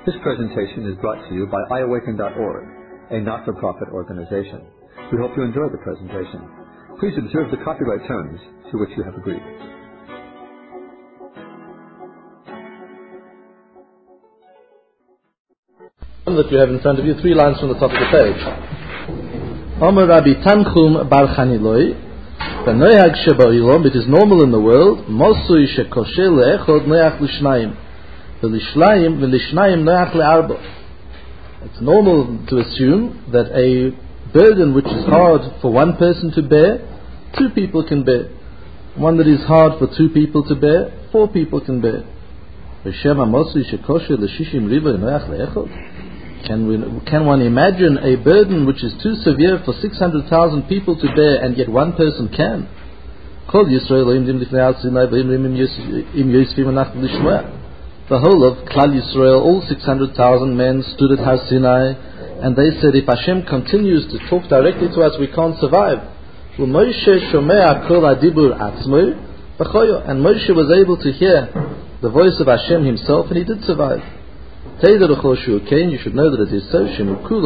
This presentation is brought to you by iAwaken.org, a not-for-profit organization. We hope you enjoy the presentation. Please observe the copyright terms to which you have agreed. That you have in front of you, 3 lines from the top of the page. Omer Rabbi Tanchum Bar Chaniloi, V'noyag sheba'ilom, it is normal in the world, Mosui shekoshe le'echod noyach l'shnayim, V'lishnayim noyach le'arba. It's normal to assume that a burden which is hard for one person to bear, 2 people can bear. One that is hard for 2 people to bear, 4 people can bear. V'shema Mosui shekoshe l'shishim riva noyach le'echod. Can one imagine a burden which is too severe for 600,000 people to bear and yet one person can? The whole of Klal Yisrael, all 600,000 men stood at Har Sinai and they said, if Hashem continues to talk directly to us, we can't survive. And Moshe was able to hear the voice of Hashem himself and he did survive. You should know that it is so.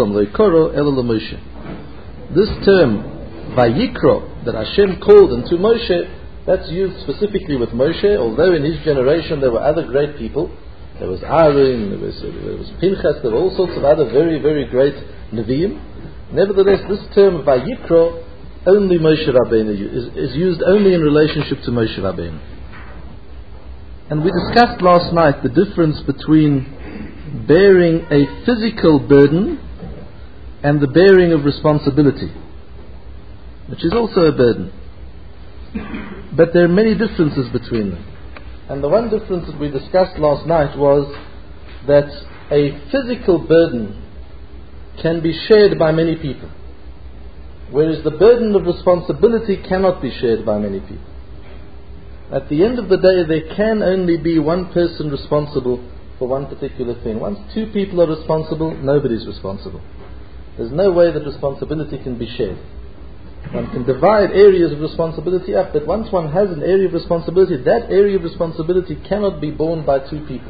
This term, Vayikro, that Hashem called unto Moshe, that's used specifically with Moshe, although in his generation there were other great people. There was Aaron, there was Pinchas, there were all sorts of other very, very great Nevi'im. Nevertheless, this term Vayikro, only Moshe Rabbeinu is used only in relationship to Moshe Rabbeinu. And we discussed last night the difference between bearing a physical burden and the bearing of responsibility, which is also a burden. But there are many differences between them. And the one difference that we discussed last night was that a physical burden can be shared by many people, whereas the burden of responsibility cannot be shared by many people. At the end of the day, there can only be one person responsible for one particular thing. Once 2 people are responsible, nobody's responsible. There's no way that responsibility can be shared. One can divide areas of responsibility up, but once one has an area of responsibility, that area of responsibility cannot be borne by 2 people.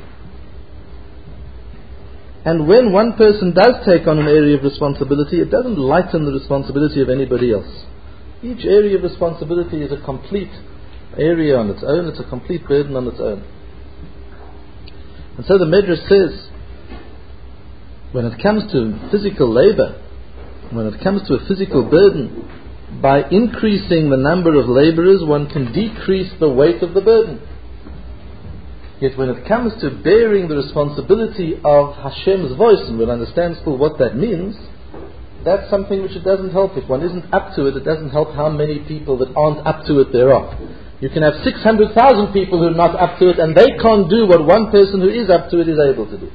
And when one person does take on an area of responsibility, it doesn't lighten the responsibility of anybody else. Each area of responsibility is a complete area on its own, it's a complete burden on its own. And so the Medrash says, when it comes to physical labor, when it comes to a physical burden, by increasing the number of laborers, one can decrease the weight of the burden. Yet when it comes to bearing the responsibility of Hashem's voice, and we'll understand still what that means, that's something which it doesn't help. If one isn't up to it doesn't help how many people that aren't up to it there are. You can have 600,000 people who are not up to it and they can't do what one person who is up to it is able to do.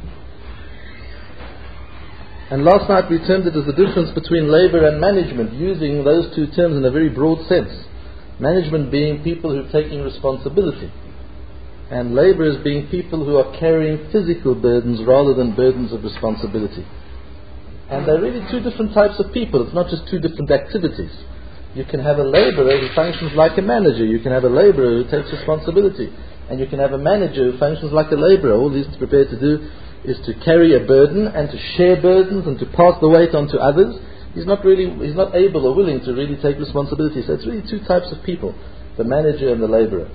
And last night we termed it as the difference between labor and management, using those 2 terms in a very broad sense. Management being people who are taking responsibility, and laborers being people who are carrying physical burdens rather than burdens of responsibility. And they're really 2 different types of people. It's not just 2 different activities. You can have a laborer who functions like a manager. You can have a laborer who takes responsibility. And you can have a manager who functions like a laborer. All he's prepared to do is to carry a burden and to share burdens and to pass the weight on to others. He's not able or willing to really take responsibility. So it's really 2 types of people, the manager and the laborer.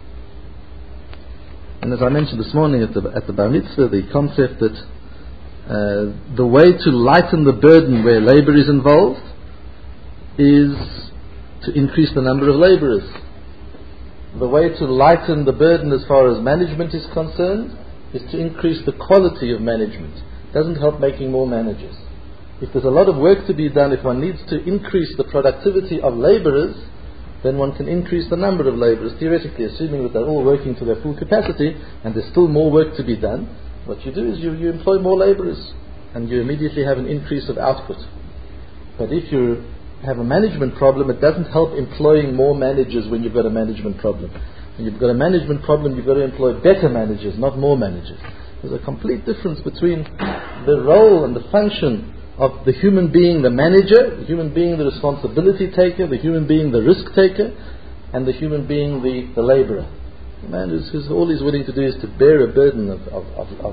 And as I mentioned this morning at the Bar Mitzvah, the concept that the way to lighten the burden where labor is involved is to increase the number of laborers. The way to lighten the burden as far as management is concerned is to increase the quality of management. It doesn't help making more managers. If there's a lot of work to be done, if one needs to increase the productivity of laborers, then one can increase the number of laborers, theoretically, assuming that they're all working to their full capacity and there's still more work to be done. What you do is you employ more laborers and you immediately have an increase of output. But if you have a management problem, it doesn't help employing more managers when you've got a management problem. When you've got a management problem, you've got to employ better managers, not more managers. There's a complete difference between the role and the function of the human being, the manager, the human being, the responsibility taker, the human being, the risk taker, and the human being, the laborer. The man who's all he's willing to do is to bear a burden of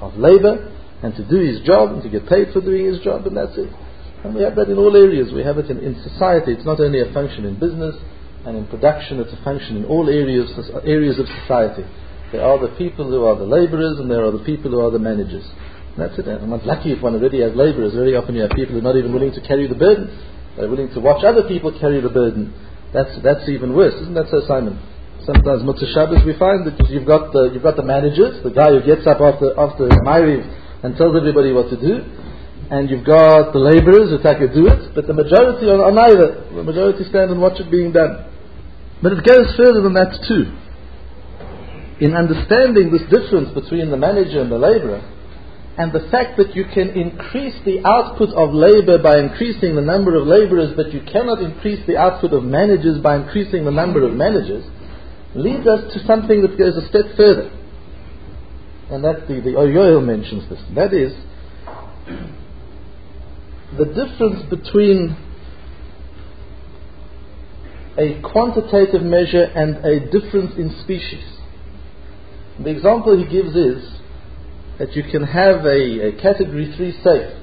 of labor, and to do his job, and to get paid for doing his job, and that's it. And we have that in all areas. We have it in society. It's not only a function in business and in production, it's a function in all areas of society. There are the people who are the laborers, and there are the people who are the managers. And that's it. I'm not lucky if one already has laborers. Very often you have people who are not even willing to carry the burden. They're willing to watch other people carry the burden. That's even worse. Isn't that so, Simon? Sometimes Motzei Shabbos we find that you've got the managers, the guy who gets up after Ma'ariv and tells everybody what to do, and you've got the laborers who take do it, but the majority are neither. The majority stand and watch it being done. But it goes further than that too. In understanding this difference between the manager and the laborer, and the fact that you can increase the output of labor by increasing the number of laborers, but you cannot increase the output of managers by increasing the number of managers, leads us to something that goes a step further. And that the Yoel mentions this. That is the difference between a quantitative measure and a difference in species. The example he gives is that you can have a category 3 safe,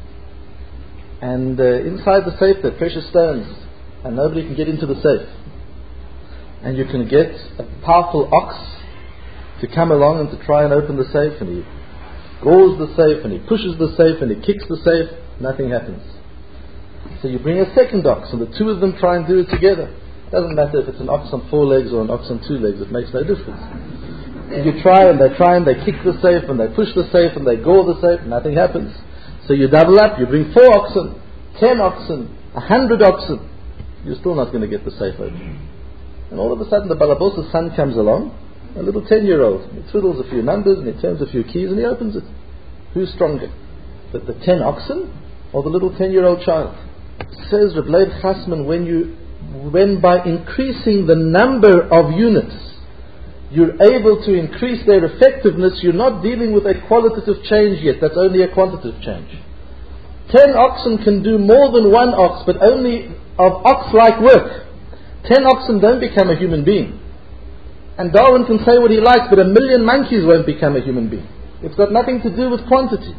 and inside the safe there are precious stones, and nobody can get into the safe. And you can get a powerful ox to come along and to try and open the safe, and he gores the safe, and he pushes the safe, and he kicks the safe. Nothing happens. So you bring a second ox, and the two of them try and do it together. It doesn't matter if it's an ox on 4 legs or an ox on 2 legs. It makes no difference. You try and they kick the safe, and they push the safe, and they gore the safe. Nothing happens. So you double up. You bring 4 oxen, 10 oxen, 100 oxen. You're still not going to get the safe open. And all of a sudden the Balabosa's son comes along, a little 10-year-old. He twiddles a few numbers and he turns a few keys and he opens it. Who's stronger? The 10 oxen or the little 10-year-old child? Says Reb Leib Chasman, when by increasing the number of units you're able to increase their effectiveness, you're not dealing with a qualitative change yet. That's only a quantitative change. 10 oxen can do more than 1 ox, but only of ox-like work. 10 oxen don't become a human being. And Darwin can say what he likes, but 1,000,000 monkeys won't become a human being. It's got nothing to do with quantity.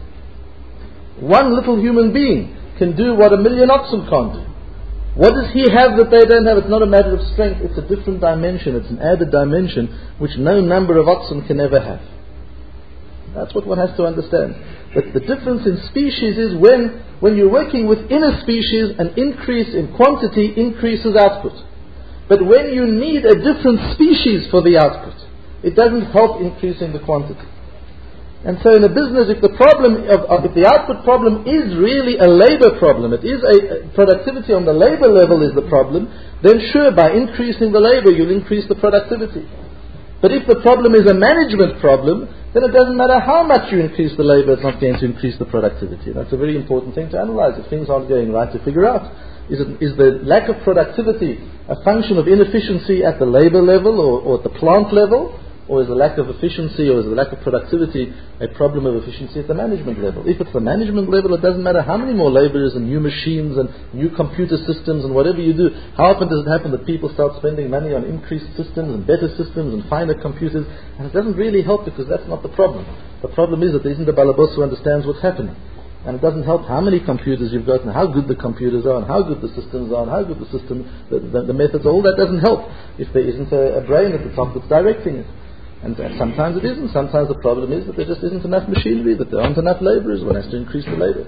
One little human being can do what 1,000,000 oxen can't do. What does he have that they don't have? It's not a matter of strength, it's a different dimension, it's an added dimension which no number of oxen can ever have. That's what one has to understand. But the difference in species is when you're working within a species, an increase in quantity increases output. But when you need a different species for the output, it doesn't help increasing the quantity. And so in a business, if the output problem is really a labor problem, it is a productivity on the labor level is the problem, then sure, by increasing the labor, you'll increase the productivity. But if the problem is a management problem, then it doesn't matter how much you increase the labor, it's not going to increase the productivity. That's a very important thing to analyze. If things aren't going right, to figure out. Is the lack of productivity a function of inefficiency at the labor level or at the plant level? Or is the lack of efficiency or is the lack of productivity a problem of efficiency at the management level? If it's the management level, it doesn't matter how many more laborers and new machines and new computer systems and whatever you do. How often does it happen that people start spending money on increased systems and better systems and finer computers? And it doesn't really help because that's not the problem. The problem is that there isn't a balabos who understands what's happening. And it doesn't help how many computers you've got and how good the computers are and how good the systems are and how good the methods are. All that doesn't help if there isn't a brain at the top that's directing it. And sometimes it isn't. Sometimes the problem is that there just isn't enough machinery, that there aren't enough laborers. One has to increase the labor.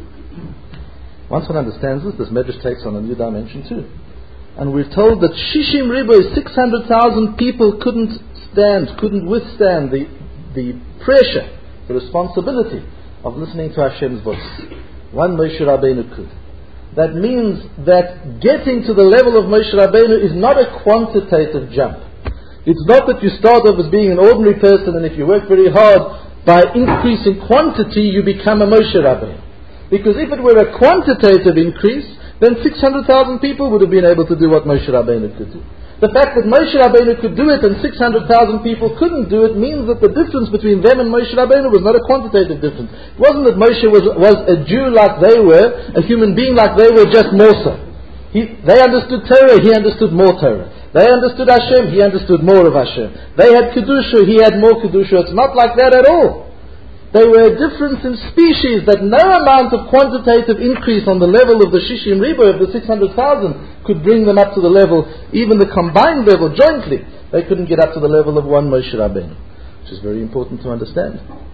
Once one understands this medrash takes on a new dimension too. And we're told that Shishim Riboy, 600,000 people couldn't withstand the pressure, the responsibility of listening to Hashem's voice. One Moshe Rabbeinu could. That means that getting to the level of Moshe Rabbeinu is not a quantitative jump. It's not that you start off as being an ordinary person and if you work very hard, by increasing quantity you become a Moshe Rabbeinu. Because if it were a quantitative increase, then 600,000 people would have been able to do what Moshe Rabbeinu could do. The fact that Moshe Rabbeinu could do it and 600,000 people couldn't do it means that the difference between them and Moshe Rabbeinu was not a quantitative difference. It wasn't that Moshe was a Jew like they were, a human being like they were, just more so. They understood Torah, he understood more Torah. They understood Hashem, he understood more of Hashem. They had Kedusha, he had more Kedusha. It's not like that at all. They were a difference in species that no amount of quantitative increase on the level of the Shishim Ribo of the 600,000 could bring them up to the level, even the combined level jointly, they couldn't get up to the level of one Moshe Rabbeinu, which is very important to understand.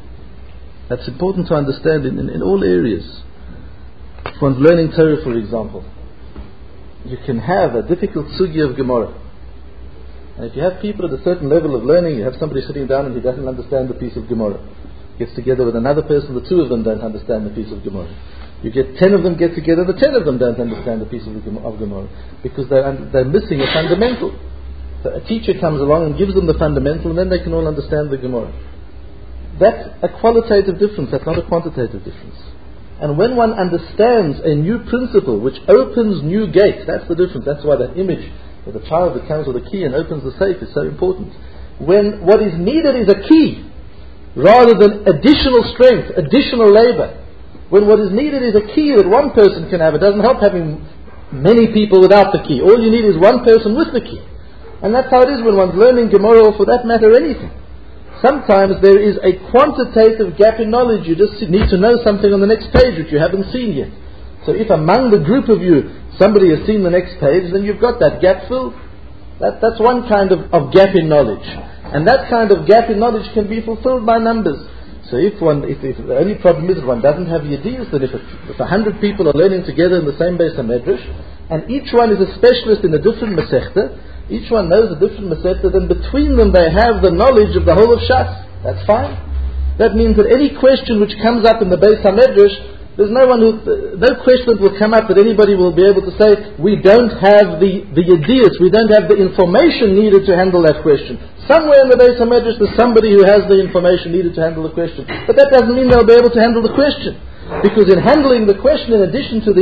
That's important to understand in all areas. If one's learning Torah, for example, you can have a difficult sugya of Gemara. And if you have people at a certain level of learning, you have somebody sitting down and he doesn't understand the piece of Gemara. Gets together with another person, the two of them don't understand the piece of Gemara. You get 10 of them get together, the 10 of them don't understand the piece of Gemara. Because they're missing a fundamental. So a teacher comes along and gives them the fundamental, and then they can all understand the Gemara. That's a qualitative difference, that's not a quantitative difference. And when one understands a new principle which opens new gates, that's the difference. That's why that image of the child that comes with a key and opens the safe is so important. When what is needed is a key, rather than additional strength, additional labor. When what is needed is a key that one person can have. It doesn't help having many people without the key. All you need is one person with the key. And that's how it is when one's learning Gemara, or for that matter anything. Sometimes there is a quantitative gap in knowledge. You just need to know something on the next page which you haven't seen yet. So if among the group of you somebody has seen the next page, then you've got that gap filled. That's one kind of gap in knowledge. And that kind of gap in knowledge can be fulfilled by numbers. So if the only problem is that one doesn't have yediyus, then if 100 people are learning together in the same Beis HaMedrash, and each one is a specialist in a different Masechta, each one knows a different Masechta, then between them they have the knowledge of the whole of Shas. That's fine. That means that any question which comes up in the Beis HaMedrash, there's no question that will come up that anybody will be able to say, we don't have the yediyus, we don't have the information needed to handle that question. Somewhere in the Beis HaMedrash there's somebody who has the information needed to handle the question. But that doesn't mean they'll be able to handle the question. Because in handling the question, in addition to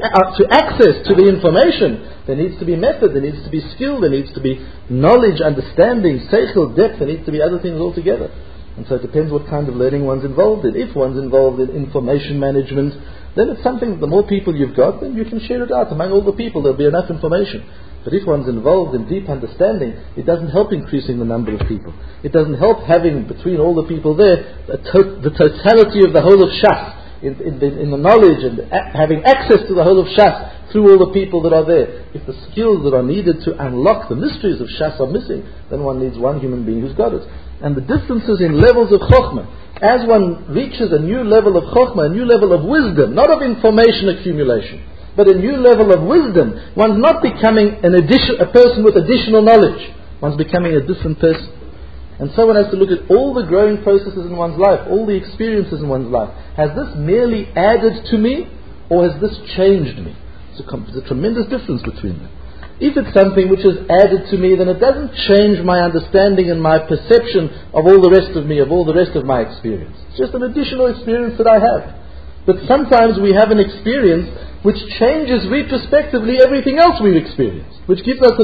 access to the information, there needs to be method, there needs to be skill, there needs to be knowledge, understanding, seichel, depth, there needs to be other things altogether. And so it depends what kind of learning one's involved in. If one's involved in information management, then it's something, the more people you've got, then you can share it out among all the people, there'll be enough information. But if one's involved in deep understanding, it doesn't help increasing the number of people. It doesn't help having, between all the people there, the totality of the whole of Shas, in the knowledge and having access to the whole of Shas through all the people that are there. If the skills that are needed to unlock the mysteries of Shas are missing, then one needs one human being who's got it. And the differences in levels of Chokhmah, as one reaches a new level of Chokhmah, a new level of wisdom, not of information accumulation, but a new level of wisdom, one's not becoming a person with additional knowledge. One's becoming a different person. And so one has to look at all the growing processes in one's life, all the experiences in one's life. Has this merely added to me, or has this changed me? There's a tremendous difference between them. If it's something which has added to me, then it doesn't change my understanding and my perception of all the rest of me, of all the rest of my experience. It's just an additional experience that I have. But sometimes we have an experience which changes retrospectively everything else we've experienced, which gives us a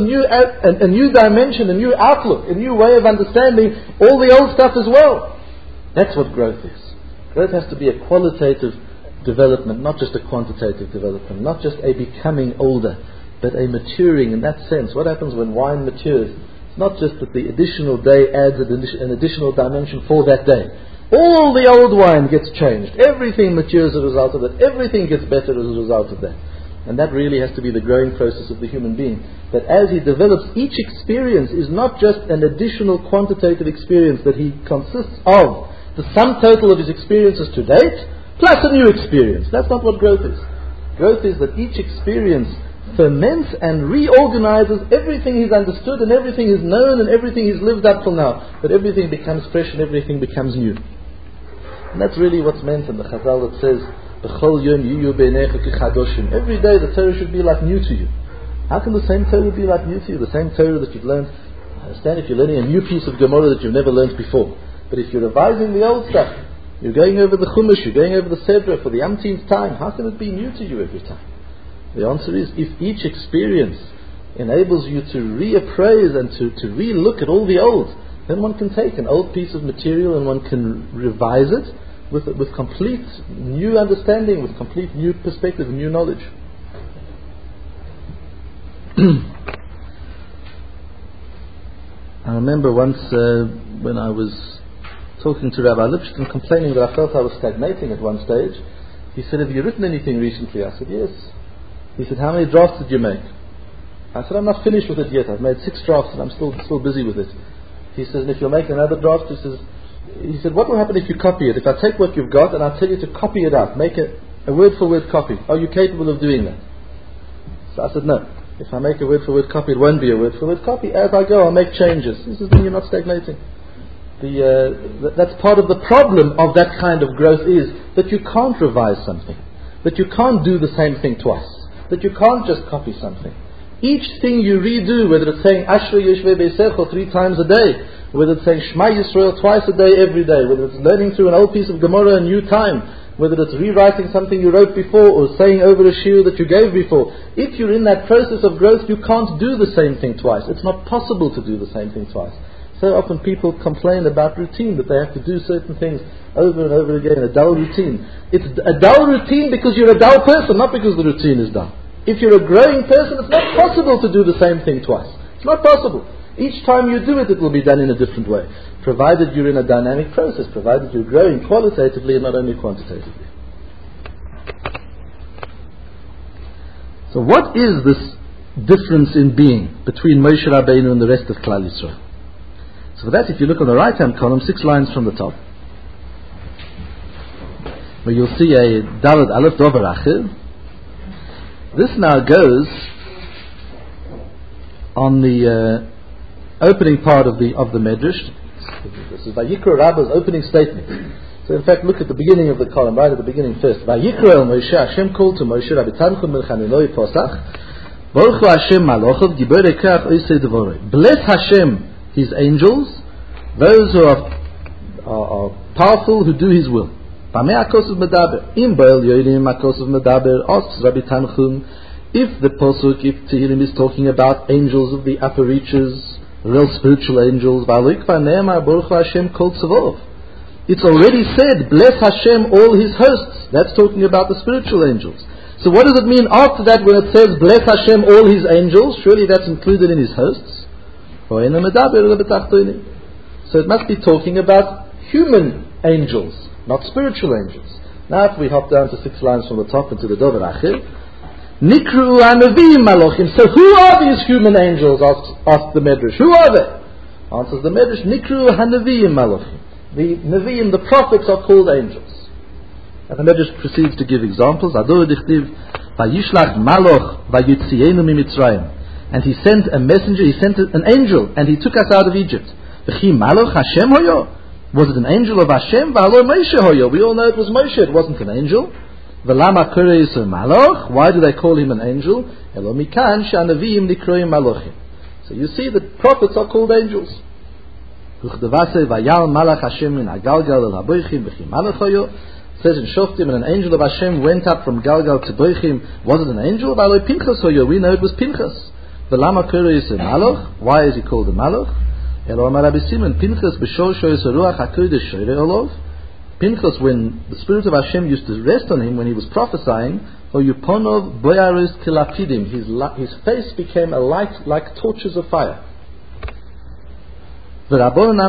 new dimension, a new outlook, a new way of understanding all the old stuff as well. That's what growth is. Growth has to be a qualitative development, not just a quantitative development, not just a becoming older, but a maturing in that sense. What happens when wine matures? It's not just that the additional day adds an additional dimension for that day. All the old wine gets changed. Everything matures as a result of that. Everything gets better as a result of that. And that really has to be the growing process of the human being. That as he develops, each experience is not just an additional quantitative experience that he consists of. The sum total of his experiences to date, plus a new experience. That's not what growth is. Growth is that each experience ferments and reorganizes everything he's understood and everything he's known and everything he's lived up till now. That everything becomes fresh and everything becomes new. And that's really what's meant in the Chazal that says, B'chol yom yiyu beinecha ki chadoshim. Every day the Torah should be like new to you. How can the same Torah be like new to you? The same Torah that you've learned. I understand if you're learning a new piece of Gemara that you've never learned before. But if you're revising the old stuff, you're going over the Chumash, you're going over the Sedra for the umpteenth time, how can it be new to you every time? The answer is, if each experience enables you to reappraise and to re-look at all the old, then one can take an old piece of material and one can revise it with complete new understanding, with complete new perspective and new knowledge. I remember once when I was talking to Rabbi Lipstein, complaining that I felt I was stagnating at one stage. He said, have you written anything recently? I said, yes. He said, how many drafts did you make? I said, I'm not finished with it yet. I've made 6 drafts and I'm still busy with it. He says, and if you'll make another draft, he said, what will happen if you copy it? If I take what you've got and I tell you to copy it out, make a word-for-word copy, are you capable of doing that? So I said, no. If I make a word-for-word copy, it won't be a word-for-word copy. As I go, I'll make changes. He says, then you're not stagnating. That's part of the problem of that kind of growth, is that you can't revise something, that you can't do the same thing twice, that you can't just copy something. Each thing you redo, whether it's saying Ashrei Yoshvei Beisecho 3 times a day, whether it's saying Shema Yisrael twice a day every day, whether it's learning through an old piece of Gemara a new time, whether it's rewriting something you wrote before or saying over a shiur that you gave before, if you're in that process of growth, you can't do the same thing twice. It's not possible to do the same thing twice. So often people complain about routine, that they have to do certain things over and over again, a dull routine. It's a dull routine because you're a dull person, not because the routine is dull. If you're a growing person, it's not possible to do the same thing twice. It's not possible. Each time you do it, it will be done in a different way, provided you're in a dynamic process, provided you're growing qualitatively and not only quantitatively. So what is this difference in being between Moshe Rabbeinu and the rest of Klal Yisrael? So for that, if you look on the right-hand column, 6 lines from the top, where you'll see a Daled Aleph Dover Achir. This now goes on the opening part of the Medrash. This is Vayikra Rabba's opening statement. So in fact, look at the beginning of the column, right at the beginning first. Vayikra el Moshe, Hashem called to Moshe, Rabbi Tanchum ben Chaniloi Posach, Baruch Hu Hashem Malachov, Gibor Ekach Oisei Devorei. Bless Hashem, His angels, those who are powerful, who do His will. Asks Rabbi Tanchum, if the Posuk, if Tehillim is talking about angels of the upper reaches, real spiritual angels, it's already said, bless Hashem all His hosts. That's talking about the spiritual angels. So what does it mean after that when it says, bless Hashem all His angels? Surely that's included in His hosts. So it must be talking about human angels, not spiritual angels. Now if we hop down to 6 lines from the top into the Dover Achir, Nikru Hanavim Malachim. So who are these human angels? Asks the Medrash. Who are they? Answers the Medrash, Nikru Hanavim Malachim. The Nevi'im, the prophets, are called angels. And the Medrash proceeds to give examples. Ador dichtiv Vayishlach Malach Vayutzienu Mimitzrayim. And He sent a messenger, He sent an angel, and He took us out of Egypt. V'chi Malach Hashem Hoyo. Was it an angel of Hashem? V'halo Moshe Hoyo. We all know it was Moshe, it wasn't an angel. V'lama Korei Yisrael Malach. Why do they call him an angel? Elo mikan she'anavim nikroim malachim. So you see that prophets are called angels. Uchdevase vayal malach Hashem min agalgal el haboichim v'chi malach Hoyo. Says in Shoftim, and an angel of Hashem went up from Galgal to Boichim. Was it an angel? V'alo Pinchas Hoyo. We know it was Pinchas. V'lama Korei Yisrael Malach. Why is he called a malach? Pinchas, when the Spirit of Hashem used to rest on him, when he was prophesying, his face became a light like torches of fire. And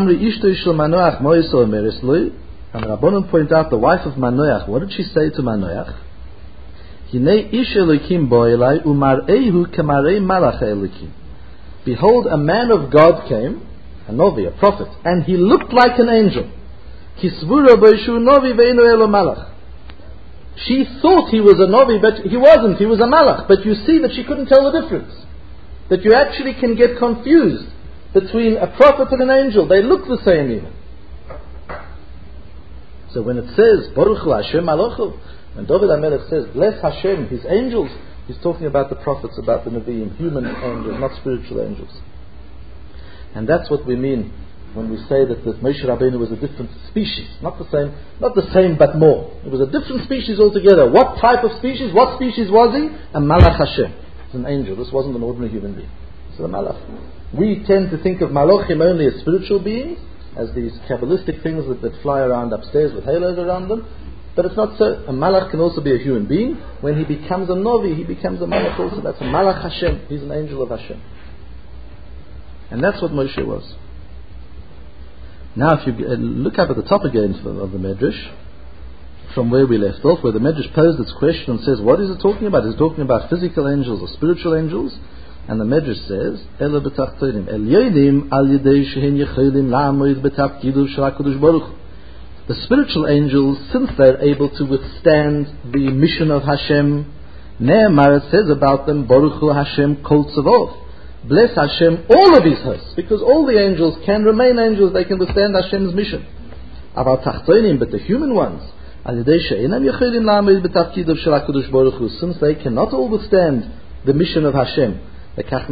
Rabbanon point out the wife of Manoach. What did she say to Manoach? Behold, a man of God came, a Novi, a prophet, and he looked like an angel. She thought he was a Novi, but he wasn't. He was a Malach. But you see that she couldn't tell the difference. That you actually can get confused between a prophet and an angel. They look the same even. So when it says, Baruch Hu Hashem Malachu, when David HaMelech says, bless Hashem, His angels, he's talking about the prophets, about the Nevi'im, human angels, not spiritual angels. And that's what we mean when we say that Moshe Rabbeinu was a different species. Not the same but more. It was a different species altogether. What type of species? What species was he? A Malach Hashem. It's an angel. This wasn't an ordinary human being. It's a Malach. We tend to think of Malachim only as spiritual beings, as these Kabbalistic things that fly around upstairs with halos around them. But it's not so. A Malach can also be a human being. When he becomes a Novi, he becomes a Malach also. That's a Malach Hashem. He's an angel of Hashem. And that's what Moshe was. Now, if you look up at the top again of the Medrash, from where we left off, where the Medrash posed its question and says, what is it talking about? Is it talking about physical angels or spiritual angels? And the Medrash says, Ela b'tachtonim, elyonim al yedei shehen yecholim la'amoid b'tafkidu shel HaKadosh Baruch Hu. The spiritual angels, since they're able to withstand the mission of Hashem, Ne'emar, it says about them, Baruch Hu Hashem kol tzavot. Bless Hashem all of His hosts, because all the angels can remain angels, they can withstand Hashem's mission. Aval tachtonim, but the human ones, since they cannot all withstand the mission of Hashem, that's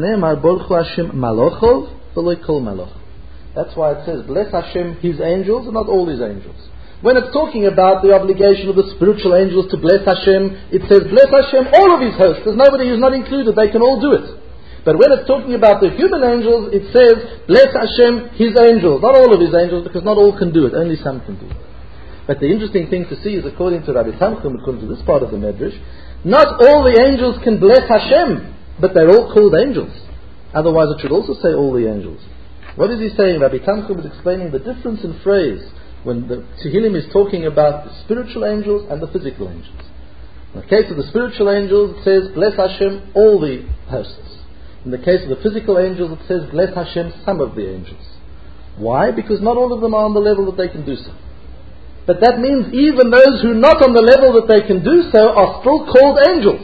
why it says, bless Hashem His angels and not all His angels. When it's talking about the obligation of the spiritual angels to bless Hashem, it says, bless Hashem all of His hosts. There's nobody who's not included, they can all do it. But when it's talking about the human angels, it says, bless Hashem His angels, not all of His angels, because not all can do it, only some can do it. But the interesting thing to see is, according to Rabbi Tanchum, according to this part of the Medrash, not all the angels can bless Hashem, but they're all called angels. Otherwise it should also say all the angels. What is he saying? Rabbi Tanchum is explaining the difference in phrase when the Tehillim is talking about the spiritual angels and the physical angels. In the case of the spiritual angels, it says, bless Hashem all the hosts. In the case of the physical angels, it says, bless Hashem some of the angels. Why? Because not all of them are on the level that they can do so. But that means even those who are not on the level that they can do so are still called angels.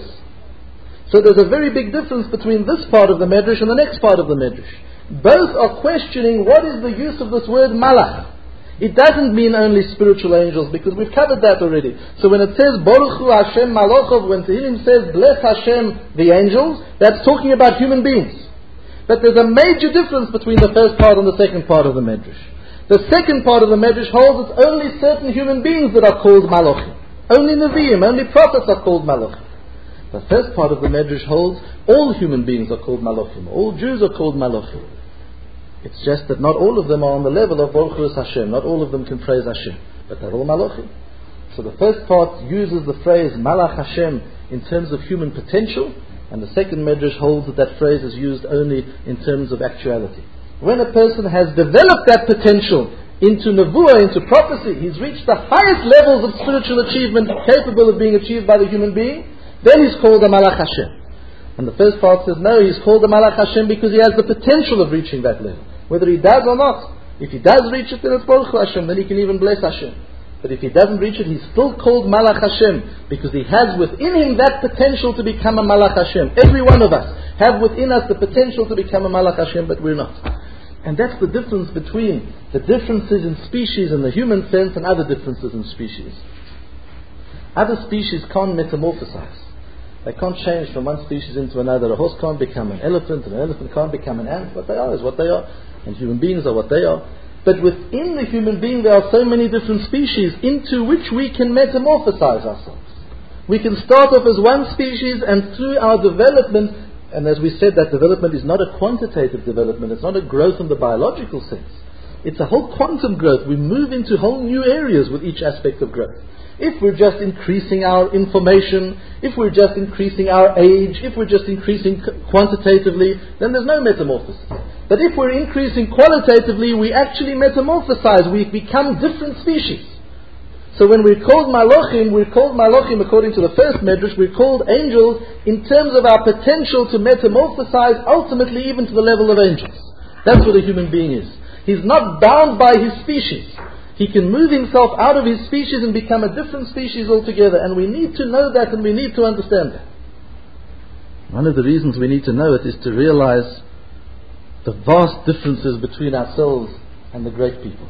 So there's a very big difference between this part of the Medrash and the next part of the Medrash. Both are questioning what is the use of this word malach. It doesn't mean only spiritual angels, because we've covered that already. So when it says Baruch Hu Hashem Malachov, when Tehillim says bless Hashem the angels, that's talking about human beings. But there's a major difference between the first part and the second part of the Medrash. The second part of the Medrash holds it's only certain human beings that are called Malachim. Only Nevi'im, only prophets are called Malachim. The first part of the Medrash holds all human beings are called Malachim. All Jews are called Malachim. It's just that not all of them are on the level of Baruch Hu Hashem. Not all of them can praise Hashem. But they're all Malachim. So the first part uses the phrase Malach Hashem in terms of human potential, and the second Medrash holds that that phrase is used only in terms of actuality. When a person has developed that potential into Nevuah, into prophecy, he's reached the highest levels of spiritual achievement capable of being achieved by the human being, then he's called a Malach Hashem. And the first part says, no, he's called a Malach Hashem because he has the potential of reaching that level. Whether he does or not. If he does reach it, then it's Baruch Hu Hashem, then he can even bless Hashem. But if he doesn't reach it, he's still called Malach Hashem, because he has within him that potential to become a Malach Hashem. Every one of us have within us the potential to become a Malach Hashem, but we're not. And that's the difference between the differences in species in the human sense and other differences in species. Other species can't metamorphosize. They can't change from one species into another. A horse can't become an elephant, and an elephant can't become an ant. What they are is what they are, and human beings are what they are. But within the human being there are so many different species into which we can metamorphosize ourselves. We can start off as one species, and through our development, and as we said, that development is not a quantitative development, it's not a growth in the biological sense. It's a whole quantum growth. We move into whole new areas with each aspect of growth. If we're just increasing our information, if we're just increasing our age, if we're just increasing quantitatively, then there's no metamorphosis. But if we're increasing qualitatively, we actually metamorphosize, we become different species. So when we're called Malachim according to the first Medrash, we're called angels in terms of our potential to metamorphosize ultimately even to the level of angels. That's what a human being is. He's not bound by his species. He can move himself out of his species and become a different species altogether. And we need to know that, and we need to understand that. One of the reasons we need to know it is to realize the vast differences between ourselves and the great people.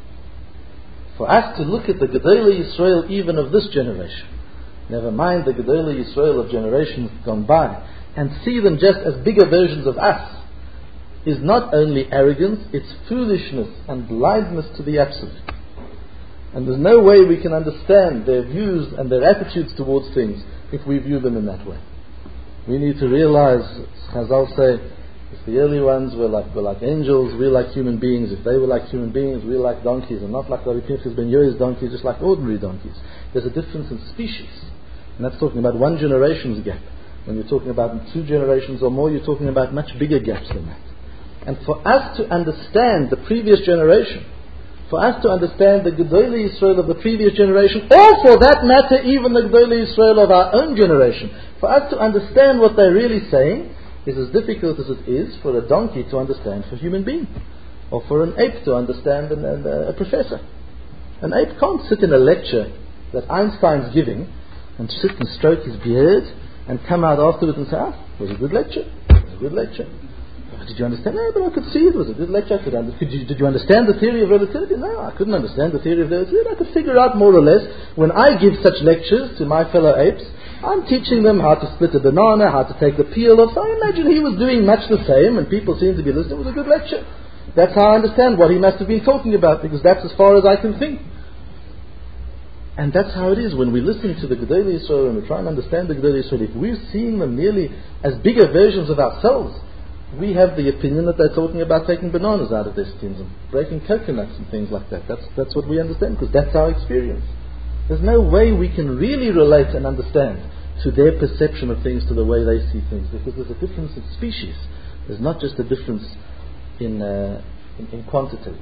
For us to look at the Gedolei Yisrael even of this generation, never mind the Gedolei Yisrael of generations gone by, and see them just as bigger versions of us, is not only arrogance, it's foolishness and blindness to the absolute. And there's no way we can understand their views and their attitudes towards things if we view them in that way. We need to realize, Chazal say, if the early ones were like angels, we're like human beings. If they were like human beings, we're like donkeys, and not like Rabbi Pinchas ben Yoi's donkeys, just like ordinary donkeys. There's a difference in species. And that's talking about one generation's gap. When you're talking about 2 generations or more, you're talking about much bigger gaps than that. And for us to understand the previous generation, for us to understand the Gedolei Yisrael of the previous generation, or for that matter, even the Gedolei Yisrael of our own generation, for us to understand what they're really saying is as difficult as it is for a donkey to understand for a human being, or for an ape to understand a professor. An ape can't sit in a lecture that Einstein's giving and sit and stroke his beard and come out afterwards and say, it was a good lecture. It was a good lecture. Did you understand? No, but I could see it was a good lecture. Did you understand the theory of relativity? No, I couldn't understand the theory of relativity. I could figure out more or less. When I give such lectures to my fellow apes, I'm teaching them how to split a banana, how to take the peel off. So I imagine he was doing much the same, and people seem to be listening. It was a good lecture. That's how I understand what he must have been talking about, because that's as far as I can think. And that's how it is when we listen to the Gedolei Yisrael and we try and understand the Gedolei Yisrael. If we're seeing them merely as bigger versions of ourselves, we have the opinion that they're talking about taking bananas out of their skins and breaking coconuts and things like that. That's what we understand, because that's our experience. There's no way we can really relate and understand to their perception of things, to the way they see things, because there's a difference in species. There's not just a difference in quantity.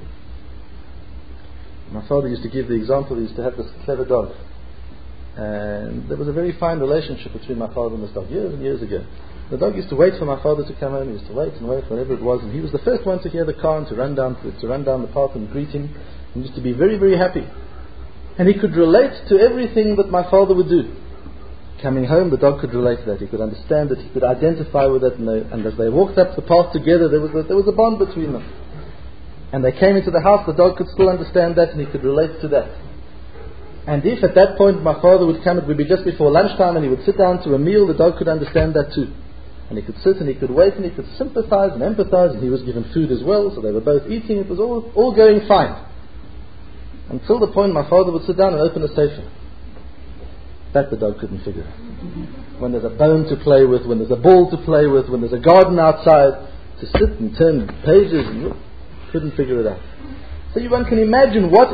My father used to give the example, he used to have this clever dog. And there was a very fine relationship between my father and this dog, years and years ago. The dog used to wait for my father to come home. He used to wait and wait, whenever it was, and he was the first one to hear the car and to run down the path and greet him. He used to be very, very happy. And he could relate to everything that my father would do. Coming home, the dog could relate to that. He could understand it. He could identify with it. And as they walked up the path together, there was a bond between them. And they came into the house, the dog could still understand that, and he could relate to that. And if at that point my father would come, it would be just before lunchtime, and he would sit down to a meal, the dog could understand that too. And he could sit and he could wait and he could sympathize and empathize, and he was given food as well, so they were both eating. It was all going fine. Until the point my father would sit down and open a sefer. That the dog couldn't figure out. When there's a bone to play with, when there's a ball to play with, when there's a garden outside, to sit and turn pages and couldn't figure it out. So one can imagine what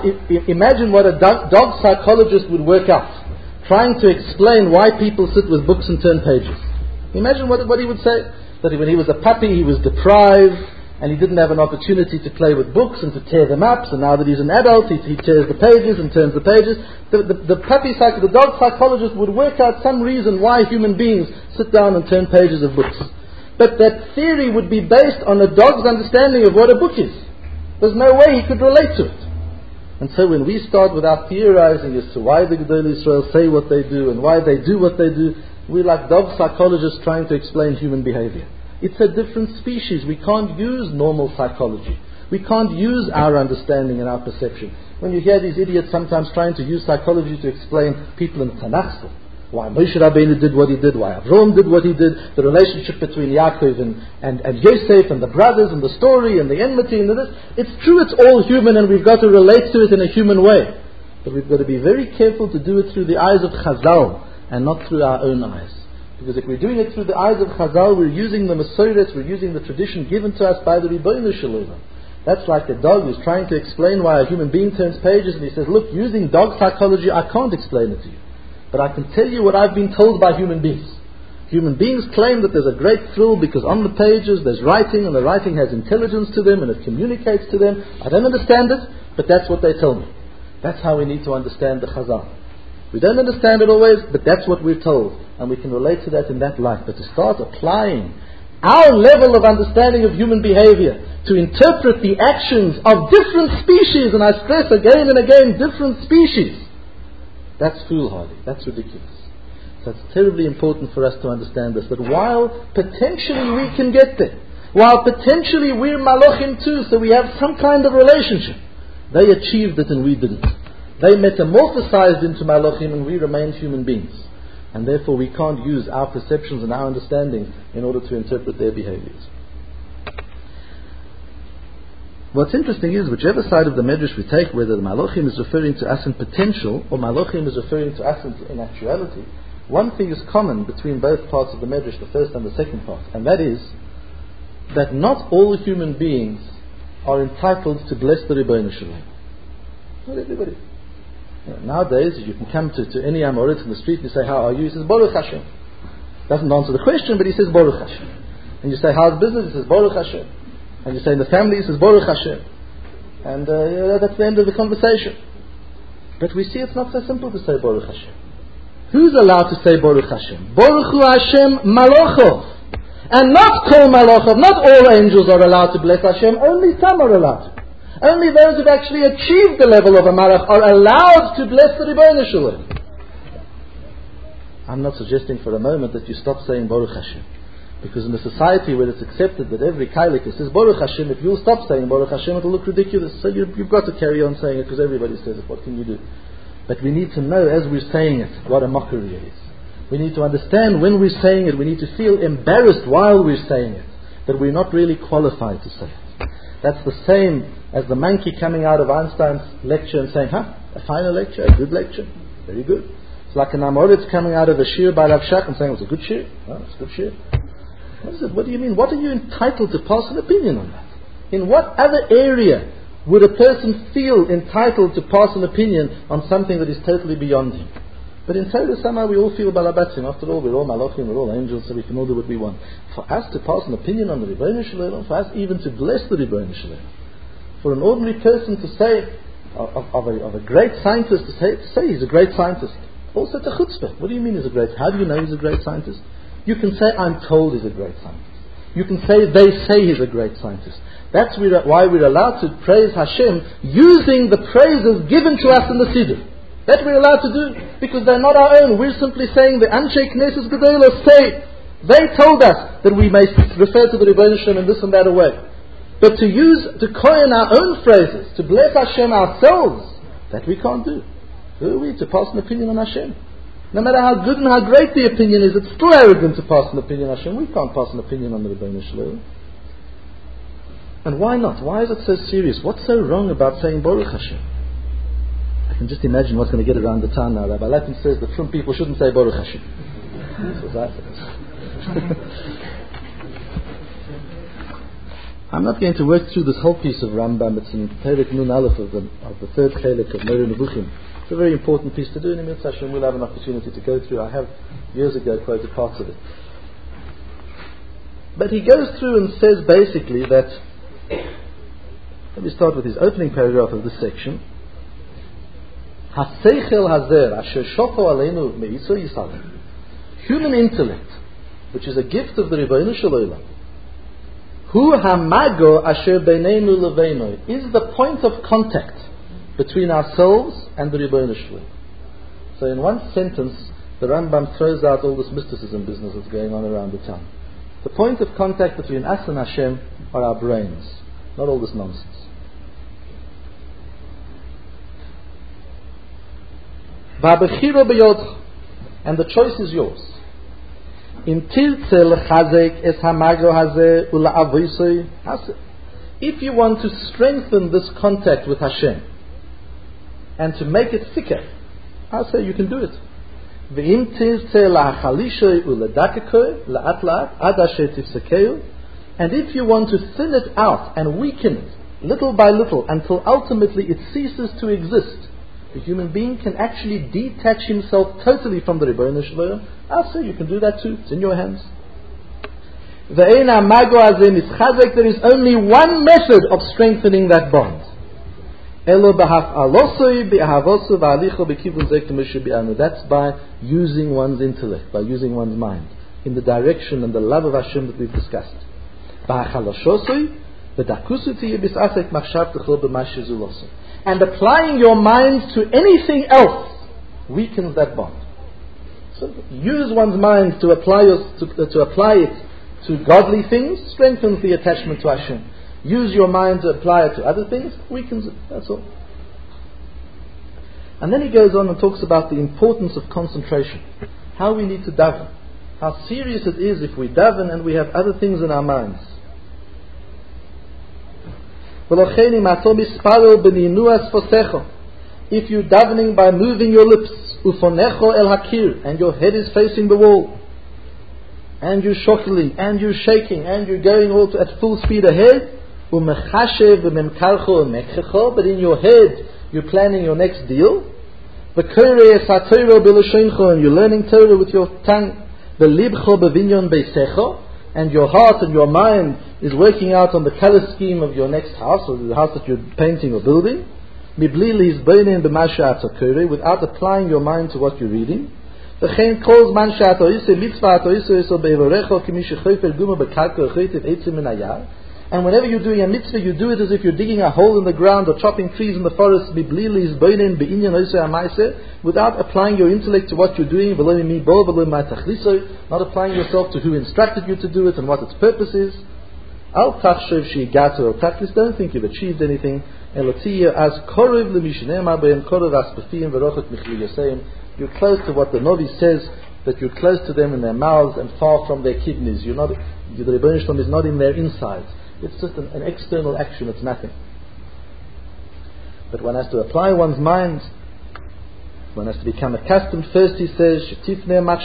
a dog psychologist would work out, trying to explain why people sit with books and turn pages. Imagine what he would say, that when he was a puppy he was deprived and he didn't have an opportunity to play with books and to tear them up, so now that he's an adult he tears the pages and turns the pages. The dog psychologist would work out some reason why human beings sit down and turn pages of books. But that theory would be based on a dog's understanding of what a book is. There's no way he could relate to it. And so when we start with our theorizing as to why the Gedolei Yisrael say what they do and why they do what they do, we're like dog psychologists trying to explain human behavior. It's a different species. We can't use normal psychology. We can't use our understanding and our perception. When you hear these idiots sometimes trying to use psychology to explain people in Tanakh, why Moshe Rabbeinu did what he did, why Avraham did what he did, the relationship between Yaakov and Yosef and the brothers and the story and the enmity and this. It's true, it's all human and we've got to relate to it in a human way. But we've got to be very careful to do it through the eyes of Chazal and not through our own eyes. Because if we're doing it through the eyes of Chazal, we're using the Masoret, we're using the tradition given to us by the Ribbono Shel Olam. That's like a dog who's trying to explain why a human being turns pages and he says, look, using dog psychology I can't explain it to you. But I can tell you what I've been told by human beings. Human beings claim that there's a great thrill because on the pages there's writing and the writing has intelligence to them and it communicates to them. I don't understand it, but that's what they tell me. That's how we need to understand the Chazal. We don't understand it always, but that's what we're told. And we can relate to that in that light. But to start applying our level of understanding of human behavior to interpret the actions of different species, and I stress again and again, different species, that's foolhardy. That's ridiculous. So it's terribly important for us to understand this, that while potentially we can get there, while potentially we're Malachim too, so we have some kind of relationship, they achieved it and we didn't. They metamorphosized into Malachim and we remained human beings. And therefore we can't use our perceptions and our understanding in order to interpret their behaviors. What's interesting is, whichever side of the Medrash we take, whether the Malachim is referring to us in potential or Malachim is referring to us in actuality, one thing is common between both parts of the Medrash, the first and the second part, and that is that not all human beings are entitled to bless the Ribbono Shel Olam. Not everybody. Nowadays, you can come to any Amoritz in the street and you say, how are you? He says, Baruch Hashem. Doesn't answer the question, but he says, Baruch Hashem. And you say, how's business? He says, Baruch Hashem. And you say, in the family, he says, Baruch Hashem. And that's the end of the conversation. But we see it's not so simple to say Baruch Hashem. Who's allowed to say Baruch Hashem? Baruch Hu Hashem Malachov. And not Kol Malachov, not all angels are allowed to bless Hashem, only some are allowed to. Only those who've actually achieved the level of a Malach are allowed to bless the Ribono Shel Olam. I'm not suggesting for a moment that you stop saying Baruch Hashem. Because in a society where it's accepted that every Kailik says Baruch Hashem, if you'll stop saying Baruch Hashem, it'll look ridiculous. So you've got to carry on saying it because everybody says it. What can you do? But we need to know as we're saying it what a mockery it is. We need to understand when we're saying it, we need to feel embarrassed while we're saying it, that we're not really qualified to say it. That's the same as the monkey coming out of Einstein's lecture and saying, a final lecture, a good lecture, very good. It's like an Amoritz coming out of a shir by Rav Shach and saying, it's a good shir. It's a good shir. What is it? What do you mean? What are you entitled to pass an opinion on that? In what other area would a person feel entitled to pass an opinion on something that is totally beyond him? But in Torah somehow we all feel balabatzim. After all, we're all malachim, we're all angels, so we can all do what we want. For us to pass an opinion on the Ribono Shel Olam, for us even to bless the Ribono Shel Olam, for an ordinary person to say of a great scientist to say he's a great scientist, also to chutzpah. What do you mean he's a great? How do you know he's a great scientist? You can say I'm told he's a great scientist. You can say they say he's a great scientist. That's why we're allowed to praise Hashem using the praises given to us in the Siddur. That we're allowed to do because they're not our own. We're simply saying the Anshe Knesset Gedolah say they told us that we may refer to the Ribono Shel Olam in this and that way. But to coin our own phrases, to bless Hashem ourselves, that we can't do. Who are we to pass an opinion on Hashem? No matter how good and how great the opinion is, it's still arrogant to pass an opinion on Hashem. We can't pass an opinion on the Ribono Shel Olam. And why not? Why is it so serious? What's so wrong about saying Baruch Hashem? I can just imagine what's going to get around the town now. Rabbi Latin says that from people shouldn't say Baruch Hashem. I'm not going to work through this whole piece of Rambam. It's in Perek Nun Aleph of the third Chelek of Moreh Nevuchim. It's a very important piece to do, and in Mitzvah Hashem we'll have an opportunity to go through. I have years ago quoted parts of it. But he goes through and says basically that, let me start with his opening paragraph of this section. Human intellect, which is a gift of the Ribono Shel Olam, is the point of contact between ourselves and the Ribono Shel Olam. So in one sentence, the Rambam throws out all this mysticism business that's going on around the town. The point of contact between us and Hashem are our brains, not all this nonsense. And the choice is yours. If you want to strengthen this contact with Hashem and to make it thicker, I say you can do it. And if you want to thin it out and weaken it little by little until ultimately it ceases to exist, the human being can actually detach himself totally from the Ribono Shel Olam. I'll say you can do that too. It's in your hands. There is only one method of strengthening that bond. That's by using one's intellect, by using one's mind in the direction and the love of Hashem that we've discussed. And applying your mind to anything else weakens that bond. So use one's mind to apply it to godly things, strengthens the attachment to Hashem. Use your mind to apply it to other things, weakens it. That's all. And then he goes on and talks about the importance of concentration. How we need to daven. How serious it is if we daven and we have other things in our minds. If you're davening by moving your lips, and your head is facing the wall, and you're shockling, and you're shaking, and you're going all at full speed ahead, but in your head you're planning your next deal, and you're learning Torah with your tongue, and your heart and your mind is working out on the color scheme of your next house, or the house that you're painting or building, without applying your mind to what you're reading, and whenever you're doing a mitzvah, you do it as if you're digging a hole in the ground or chopping trees in the forest, without applying your intellect to what you're doing, not applying yourself to who instructed you to do it and what its purpose is. Don't think you've achieved anything. You're close to what the Novi says, that you're close to them in their mouths and far from their kidneys. The Rebbeinu Shalom is not in their insides. It's just an external action, it's nothing. But one has to apply one's mind, one has to become accustomed. First he says, firstly when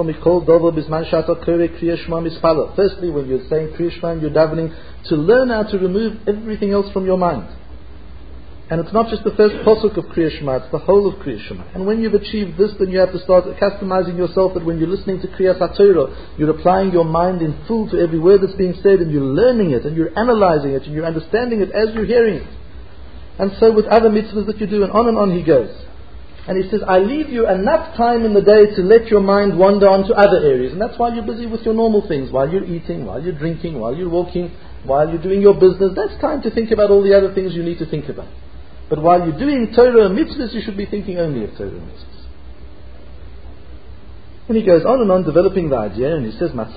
you're saying Kriya Shema, you're davening to learn how to remove everything else from your mind. And it's not just the first posuk of Kriya Shema, it's the whole of Kriya Shema. And when you've achieved this, then you have to start customizing yourself, that when you're listening to Kriya HaTorah, you're applying your mind in full to every word that's being said, and you're learning it, and you're analyzing it, and you're understanding it as you're hearing it. And so with other mitzvahs that you do, and on he goes. And he says, I leave you enough time in the day to let your mind wander onto other areas. And that's while you're busy with your normal things, while you're eating, while you're drinking, while you're walking, while you're doing your business. That's time to think about all the other things you need to think about. But while you're doing Torah and mitzvahs, you should be thinking only of Torah and mitzvahs. And he goes on developing the idea, and he says, but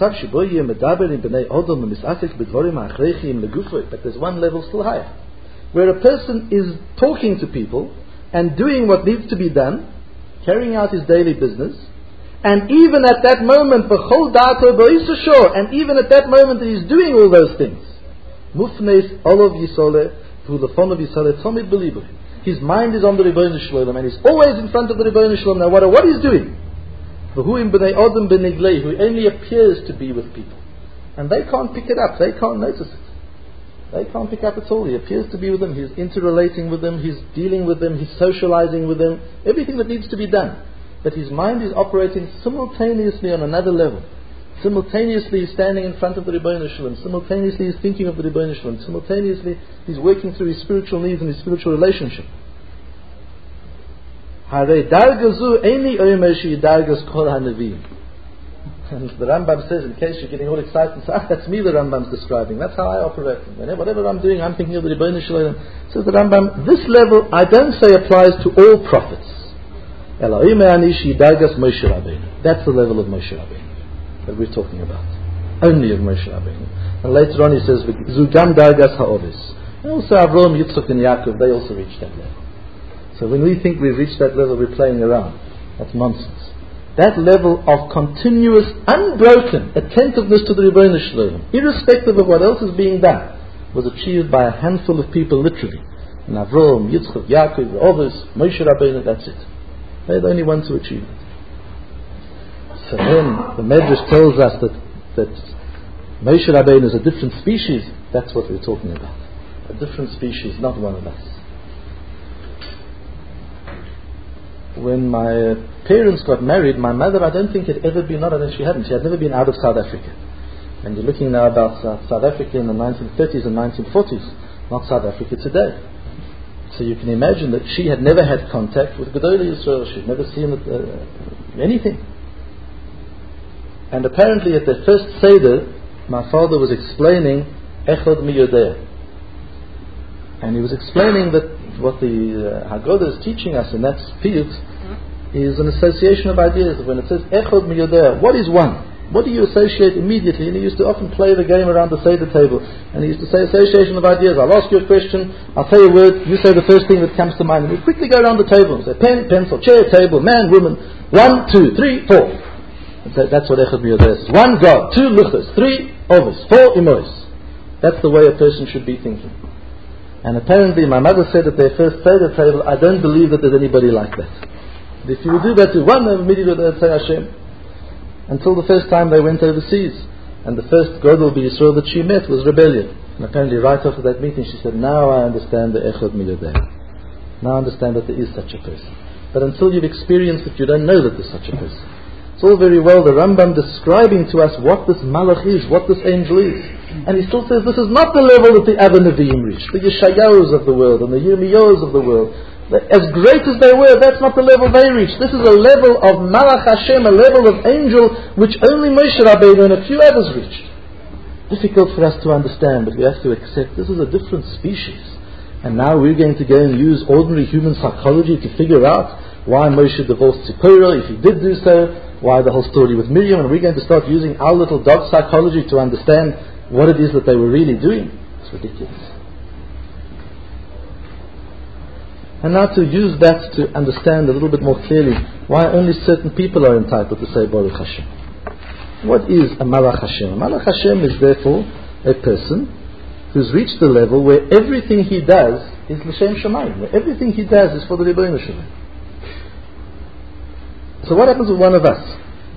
there's one level still higher, where a person is talking to people and doing what needs to be done, carrying out his daily business, and even at that moment, and even at that moment that he's doing all those things, his mind is on the Rebbeinu Shalom, and he's always in front of the Rebbeinu Shalom. Now what he's doing, who only appears to be with people, and they can't pick it up, they can't notice it, they can't pick up at all. He appears to be with them, he's interrelating with them, he's dealing with them, he's socializing with them, everything that needs to be done. But his mind is operating simultaneously on another level. Simultaneously he's standing in front of the Rebbeinu Shalom. Simultaneously he's thinking of the Rebbeinu Shalom. Simultaneously he's working through his spiritual needs and his spiritual relationship. And the Rambam says, in case you're getting all excited and say, that's me the Rambam's describing. That's how I operate. Whatever I'm doing, I'm thinking of the Rebbeinu Shalom. Says the Rambam, this level I don't say applies to all prophets. That's the level of Moshe Rabbeinu that we're talking about. Only of Moshe Rabbeinu. And later on he says, Zugam Dargas Ha'ovis. And also Avraham, Yitzchak and Yaakov, they also reached that level. So when we think we've reached that level, we're playing around. That's nonsense. That level of continuous, unbroken attentiveness to the Rebbeinu Shalom, irrespective of what else is being done, was achieved by a handful of people literally. And Avraham, Yitzchak, Yaakov, the others, Moshe Rabbeinu, that's it. They're the only ones who achieved it. So then the Medrash tells us that Moshe Rabbeinu is a different species. That's what we're talking about. A different species, not one of us. When my parents got married, my mother, I don't think had ever been, she had never been out of South Africa. And you're looking now about South Africa in the 1930s and 1940s, not South Africa today. So you can imagine that she had never had contact with Gedolei Yisrael. She'd never seen anything. And apparently at the first Seder, my father was explaining Echad Mi Yodea. And he was explaining that what the Haggadah is teaching us in that piyut is an association of ideas. When it says Echad Mi Yodea, what is one? What do you associate immediately? And he used to often play the game around the Seder table. And he used to say association of ideas. I'll ask you a question, I'll say a word, you say the first thing that comes to mind. And we quickly go around the table and say pen, pencil, chair, table, man, woman, 1, 2, 3, 4. That's what Echad Mi Yodea is. 1 God, 2 Luchas, 3 Ovis, 4 Imois. That's the way a person should be thinking. And apparently my mother said at their first Seder table, I don't believe that there's anybody like that. If you would do that to one, immediately they'd say Hashem. Until the first time they went overseas. And the first Godel B'Yisrael that she met was rebellion. And apparently right after that meeting she said, now I understand the Echad Mi Yodea. Now I understand that there is such a person. But until you've experienced it, you don't know that there's such a person. It's all very well the Rambam describing to us what this Malach is, what this angel is. And he still says this is not the level that the other Nevi'im reached, the Yeshayahs of the world and the Yirmiyahs of the world. As great as they were, that's not the level they reached. This is a level of Malach Hashem, a level of angel, which only Moshe Rabbeinu and a few others reached. Difficult for us to understand, but we have to accept this is a different species. And now we're going to go and use ordinary human psychology to figure out why Moshe divorced Zipporah, if he did do so, why the whole story with Miriam, and we're going to start using our little dog psychology to understand what it is that they were really doing. It's ridiculous. And now to use that to understand a little bit more clearly why only certain people are entitled to say Baruch Hashem. What is a Malach Hashem? A Malach Hashem is therefore a person who's reached the level where everything he does is L'Shem Shamayim, where everything he does is for the Rebbeinu Shalom. So what happens with one of us?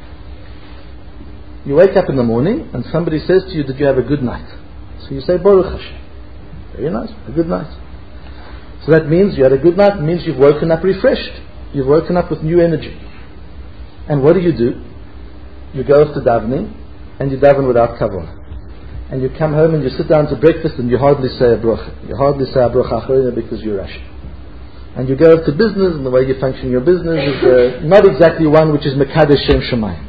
You wake up in the morning and somebody says to you, did you have a good night? So you say Baruch Hashem. Very nice, a good night. So that means you had a good night, it means you've woken up refreshed. You've woken up with new energy. And what do? You go off to davening and you daven without kavanah. And you come home and you sit down to breakfast and you hardly say a bracha. You hardly say a bracha acharona because you're rushing. And you go to business, and the way you function your business is not exactly one which is Mekadesh Shem Shemayim.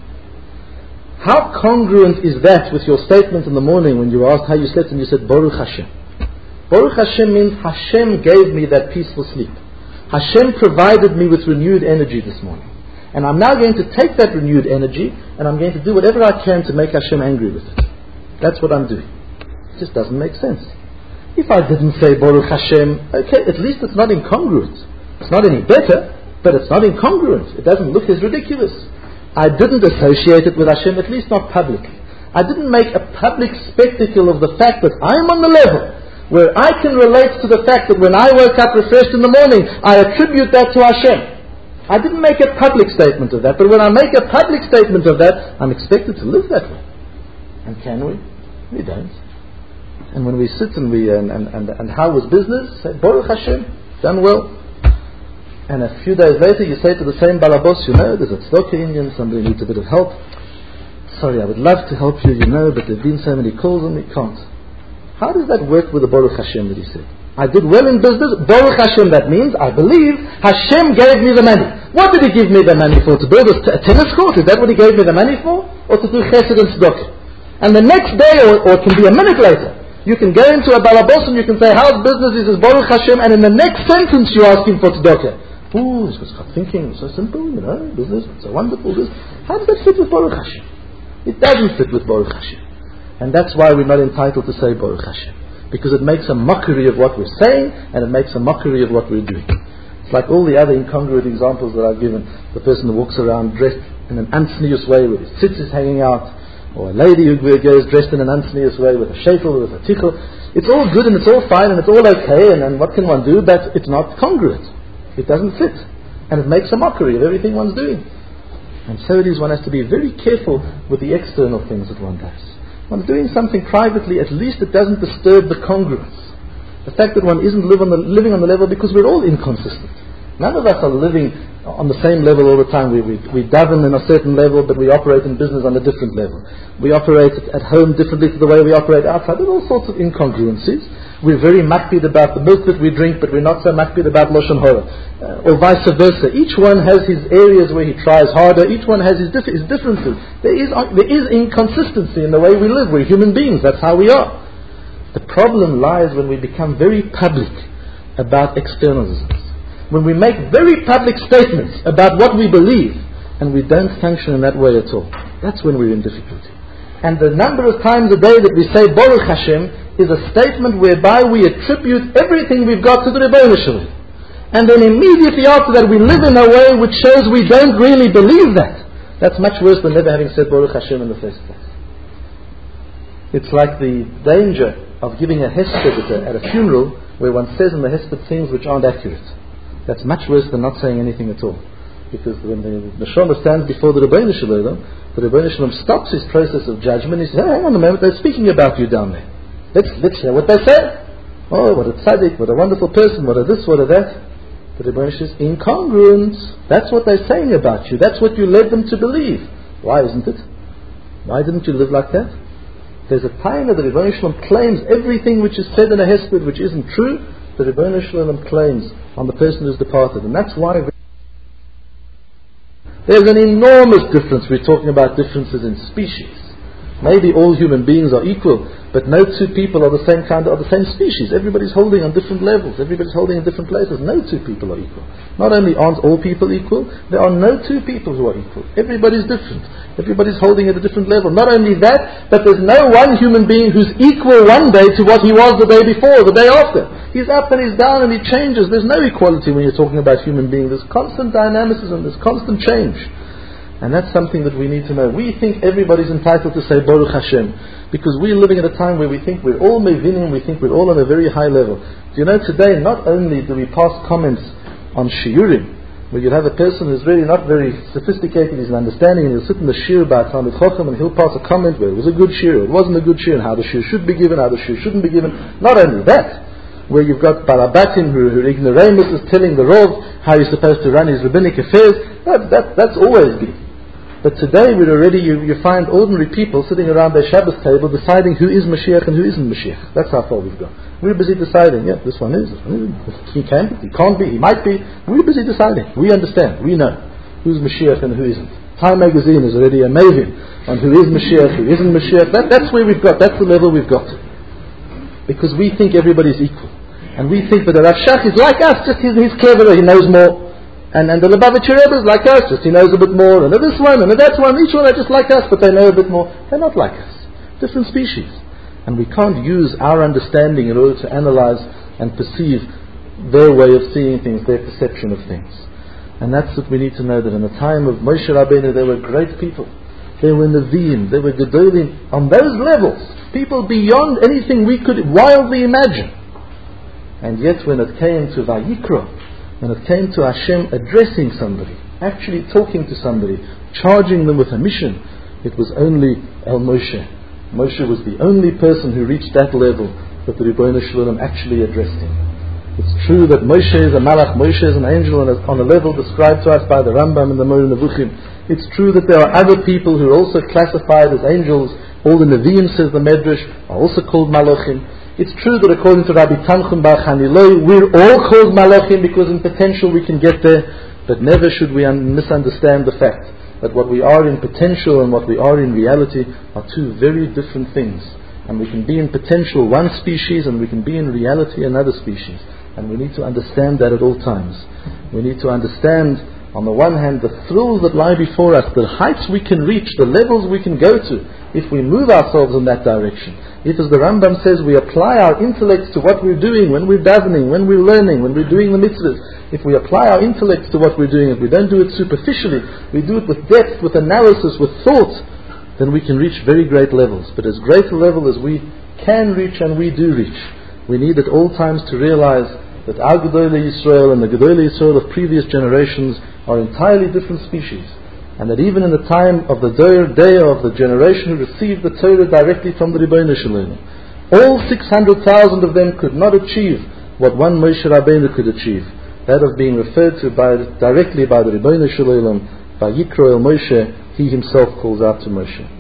How congruent is that with your statement in the morning when you asked how you slept and you said Baruch Hashem? Baruch Hashem means Hashem gave me that peaceful sleep. Hashem provided me with renewed energy this morning. And I'm now going to take that renewed energy and I'm going to do whatever I can to make Hashem angry with it. That's what I'm doing. It just doesn't make sense. If I didn't say Baruch Hashem, okay, at least it's not incongruent. It's not any better, but it's not incongruent. It doesn't look as ridiculous. I didn't associate it with Hashem, at least not publicly. I didn't make a public spectacle of the fact that I'm on the level where I can relate to the fact that when I woke up refreshed in the morning, I attribute that to Hashem. I didn't make a public statement of that, but when I make a public statement of that, I'm expected to live that way. And can we? We don't. And when we sit and how was business? Say, Baruch Hashem, done well. And a few days later you say to the same balabos, there's a tzedakah Indian, somebody needs a bit of help. Sorry, I would love to help you, but there have been so many calls on me, can't. How does that work with the Baruch Hashem that he said? I did well in business, Baruch Hashem, that means, I believe, Hashem gave me the money. What did he give me the money for? To build a tennis court? Is that what he gave me the money for? Or to do chesed and tzedakah? And the next day, or it can be a minute later, you can go into a balabos and you can say, how's business? He says, Baruch Hashem, and in the next sentence you ask him for tzedakah. Ooh, he's got thinking, so simple, business, so wonderful. How does that fit with Baruch Hashem? It doesn't fit with Baruch Hashem. And that's why we're not entitled to say Baruch Hashem. Because it makes a mockery of what we're saying, and it makes a mockery of what we're doing. It's like all the other incongruent examples that I've given. The person who walks around dressed in an unsneus way with his tzitzis hanging out, or a lady who goes dressed in an unsneus way with a sheitel, with a tichel. It's all good and it's all fine and it's all okay, and what can one do? But it's not congruent. It doesn't fit. And it makes a mockery of everything one's doing. And so it is, one has to be very careful with the external things that one does. One's doing something privately, at least it doesn't disturb the congruence. The fact that one isn't living on the level, because we're all inconsistent. None of us are living on the same level all the time. We daven in a certain level, but we operate in business on a different level. We operate at home differently to the way we operate outside. There's all sorts of incongruencies. We're very makpid about the milk that we drink, but we're not so makpid about Lashon Hara. Or vice versa. Each one has his areas where he tries harder. Each one has his differences. There is inconsistency in the way we live. We're human beings. That's how we are. The problem lies when we become very public about externalisms. When we make very public statements about what we believe, and we don't function in that way at all. That's when we're in difficulty. And the number of times a day that we say Baruch Hashem is a statement whereby we attribute everything we've got to the Rebbeinu Shalom. And then immediately after that we live in a way which shows we don't really believe that. That's much worse than never having said Baruch Hashem in the first place. It's like the danger of giving a hesped at a funeral where one says in the hesped things which aren't accurate. That's much worse than not saying anything at all. Because when the Neshama stands before the Rebbeinu Shalom, the Rebbeinu Shalom stops his process of judgment. He says, hang on a moment, they're speaking about you down there. Let's hear what they say. Oh, what a tzaddik, what a wonderful person, what a this, what a that. The Rebbeinu Shalom says, incongruent. That's what they're saying about you. That's what you led them to believe. Why isn't it? Why didn't you live like that? There's a time that the Rebbeinu Shalom claims everything which is said in a hesped which isn't true, the Rebbeinu Shalom claims on the person who's departed. And that's why there's an enormous difference. We're talking about differences in species. Maybe all human beings are equal, but no two people are the same kind, are the same species. Everybody's holding on different levels. Everybody's holding in different places. No two people are equal. Not only aren't all people equal, there are no two people who are equal. Everybody's different. Everybody's holding at a different level. Not only that, but there's no one human being who's equal one day to what he was the day before, the day after. He's up and he's down and he changes. There's no equality when you're talking about human beings. There's constant dynamicism. There's constant change. And that's something that we need to know. We think everybody's entitled to say Baruch Hashem, because we're living at a time where we think we're all mevinim, we think we're all on a very high level. Do you know, today not only do we pass comments on shiurim, where you have a person who's really not very sophisticated, he's an understanding, and he'll sit in the shiur by Talmid Chochem and he'll pass a comment where it was a good shiur, it wasn't a good shiur, and how the shiur should be given, how the shiur shouldn't be given. Not only that, where you've got Barabatim who ignoramus is telling the Rov how he's supposed to run his rabbinic affairs. That's always been. But today you find ordinary people sitting around their Shabbos table deciding who is Mashiach and who isn't Mashiach. That's how far we've gone. We're busy deciding, this one is, he can be, he can't be, he might be. We're busy deciding. We understand, we know who's Mashiach and who isn't. Time magazine is already amazing on who is Mashiach, who isn't Mashiach. That's where we've got, that's the level we've got to. Because we think everybody's equal. And we think that the Rav Shach is like us, just he's cleverer, he knows more. And the Lubavitcher Rebbe is like us, just he knows a bit more, and this one, and that one, each one are just like us, but they know a bit more. They're not like us. Different species. And we can't use our understanding in order to analyze and perceive their way of seeing things, their perception of things. And that's what we need to know, that in the time of Moshe Rabbeinu, there were great people. There were Nevi'im, there were Gedolim, on those levels. People beyond anything we could wildly imagine. And yet when it came to Vayikra, when it came to Hashem addressing somebody, actually talking to somebody, charging them with a mission, it was only El Moshe. Moshe was the only person who reached that level that the Rebbeinu Shalom actually addressed him. It's true that Moshe is a malach, Moshe is an angel on a level described to us by the Rambam and the Moreh Nevuchim. It's true that there are other people who are also classified as angels. All the Nevi'im, says the Medrash, are also called malachim. It's true that according to Rabbi Tanchum Bar Chaniloi, we're all called malachim because in potential we can get there, but never should we misunderstand the fact that what we are in potential and what we are in reality are two very different things. And we can be in potential one species and we can be in reality another species. And we need to understand that at all times. We need to understand, on the one hand, the thrills that lie before us, the heights we can reach, the levels we can go to, if we move ourselves in that direction. If, as the Rambam says, we apply our intellects to what we're doing, when we're davening, when we're learning, when we're doing the mitzvahs, if we apply our intellects to what we're doing, if we don't do it superficially, we do it with depth, with analysis, with thought, then we can reach very great levels. But as great a level as we can reach and we do reach, we need at all times to realize that our Gedolei Yisrael and the Gedolei Yisrael of previous generations are entirely different species. And that even in the time of the day of the generation who received the Torah directly from the Rebbeinu Shalom, all 600,000 of them could not achieve what one Moshe Rabbeinu could achieve. That of being referred to directly by the Rebbeinu Shalom, by Yikro El Moshe, he himself calls out to Moshe.